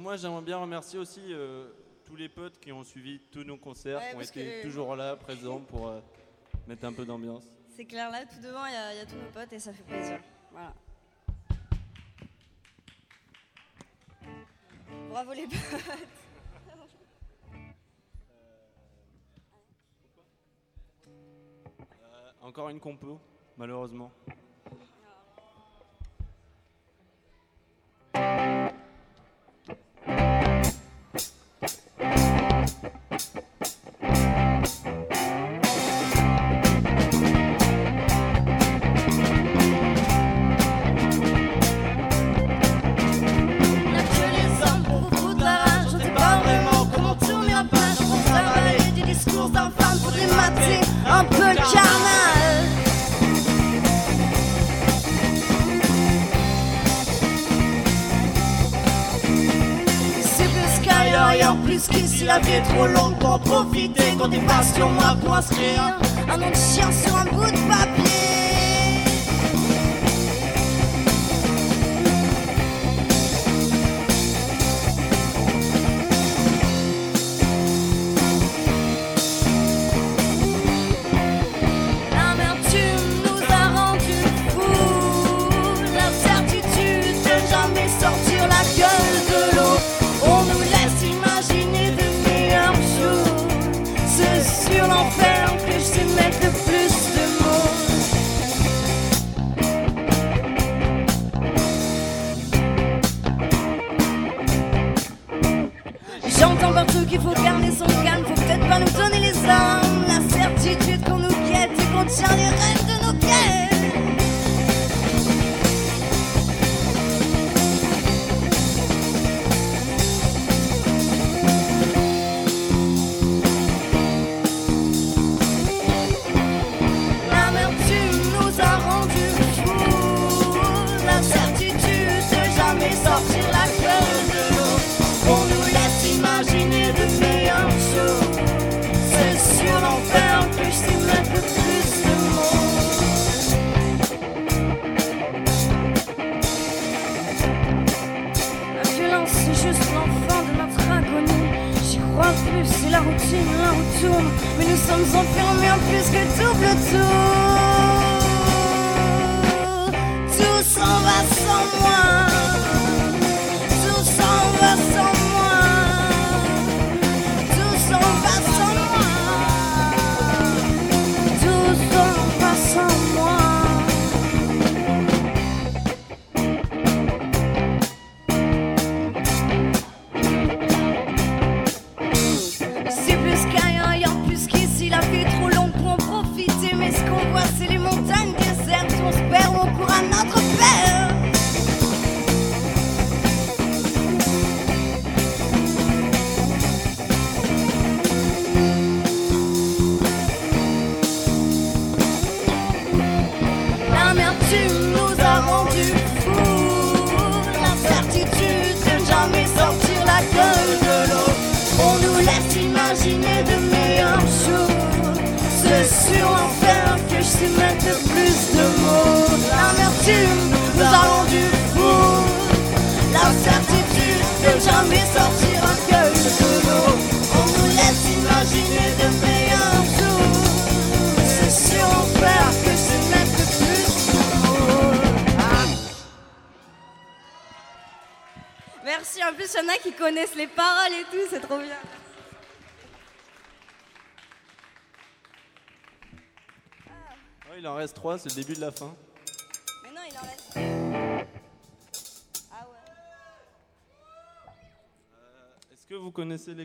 moi, j'aimerais bien remercier aussi tous les potes qui ont suivi tous nos concerts, Ouais, qui ont parce été que- toujours là, présents pour mettre un peu d'ambiance. C'est clair, là, tout devant, il y a tous nos potes et ça fait plaisir. Voilà. Bravo les potes. Encore une compo, malheureusement. Un peu le carnal. C'est plus qu'ailleurs, plus qu'ici, la vie est trop longue pour en profiter. Quand t'es pas sur moi pour inscrire un nom de chien sur un bout de papier. J'entends partout qu'il faut garder son calme, faut peut-être pas nous donner les armes. La certitude qu'on nous guette et qu'on tient les rênes de nos quêtes. L'amertume nous a rendus fous. La certitude de jamais sortir la gueule de l'eau. On nous laisse imaginer de meilleurs jours. C'est sur l'enfer que je sais mettre le plus de mots. La violence c'est juste l'enfant de notre agonie. J'y crois plus, c'est la routine, la retourne. Mais nous sommes enfermés en plus que double tour. Tout s'en va sans moi. Tout s'en va sans moi. Tout s'en va sans moi. Tout s'en va sans moi. C'est plus qu'ailleurs, plus qu'ici, la vie est trop longue pour en profiter. Mais ce qu'on voit, c'est les montagnes désertes. On se perd ou on court à notre père. L'amertume nous a rendus fous. L'incertitude de jamais sortir la gueule de l'eau. On nous laisse imaginer de meilleurs jours. C'est sur l'enfer que je sais mettre le plus de mots. L'amertume nous a rendus fous. L'incertitude de jamais sortir la gueule de l'eau. On nous laisse imaginer de meilleurs jours. C'est sur l'enfer que je sais mettre le plus de mots. Merci, en plus il y en a qui connaissent les paroles et tout, c'est trop bien. Ouais, il en reste 3, c'est le début de la fin. Mais non, il en reste. Ah ouais. Est-ce que vous connaissez les Clash ?